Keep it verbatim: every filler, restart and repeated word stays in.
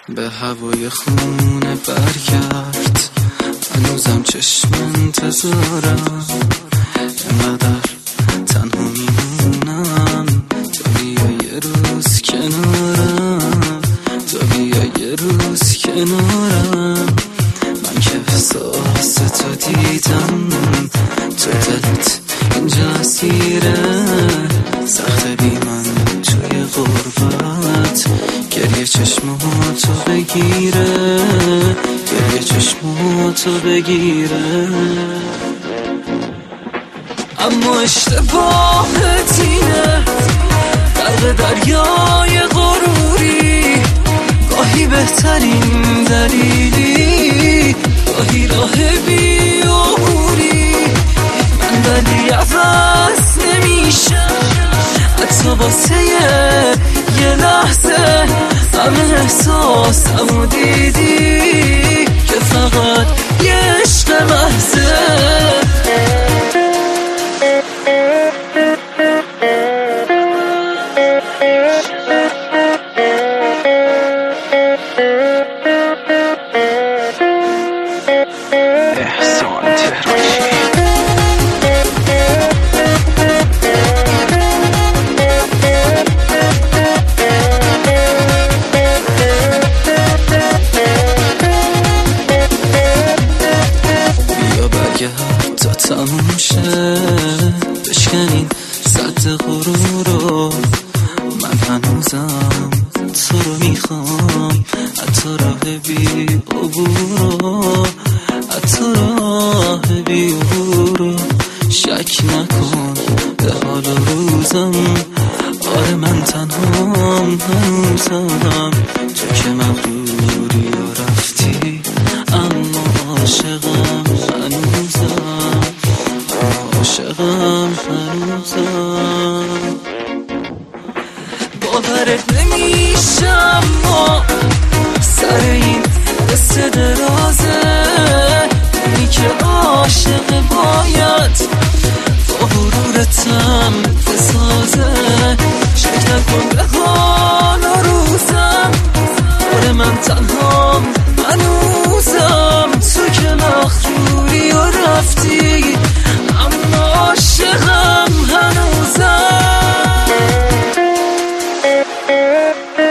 به هوای خونه برگرد، هنوزم چشم انتظارم، اینقدر تنها میمونم، تو بیا یه روز کنارم، تو بیا یه روز کنارم. من که احساس تو دیدم، تو دلت اینجا اسیره، سخت بی من توی غربت، گریه چشماتو بگیره، گریه چشماتو بگیره. اما اشتباهت اینه، غرق دریای غروری، گاهی بهترین دلیلی، گاهی راه بیعبوری. من ولی عوض نمیشم، حتی واسه یه لحظه همه احساسمو دیدی که فقط یه عشق محضه. تا تموم شه بشکنین سد غرور رو، من هنوزم تو رو میخوام، حتی راه بی عبور رو، حتی راه بی عبور رو. شک نکن به حال و روزم، آره من تنهام هنوزم، تو که مغروری و رفتی، اما عاشقم هنوزم، عاشقم هنوزم. باورت نمیشم ما سر این قصه درازه، اینی که عاشق باید با غرورتم بسازه. شک نکن به حال و روزم، آره من تنهام هنوزم، تو که مغروری و رفتی، اما عاشقم هنوزم.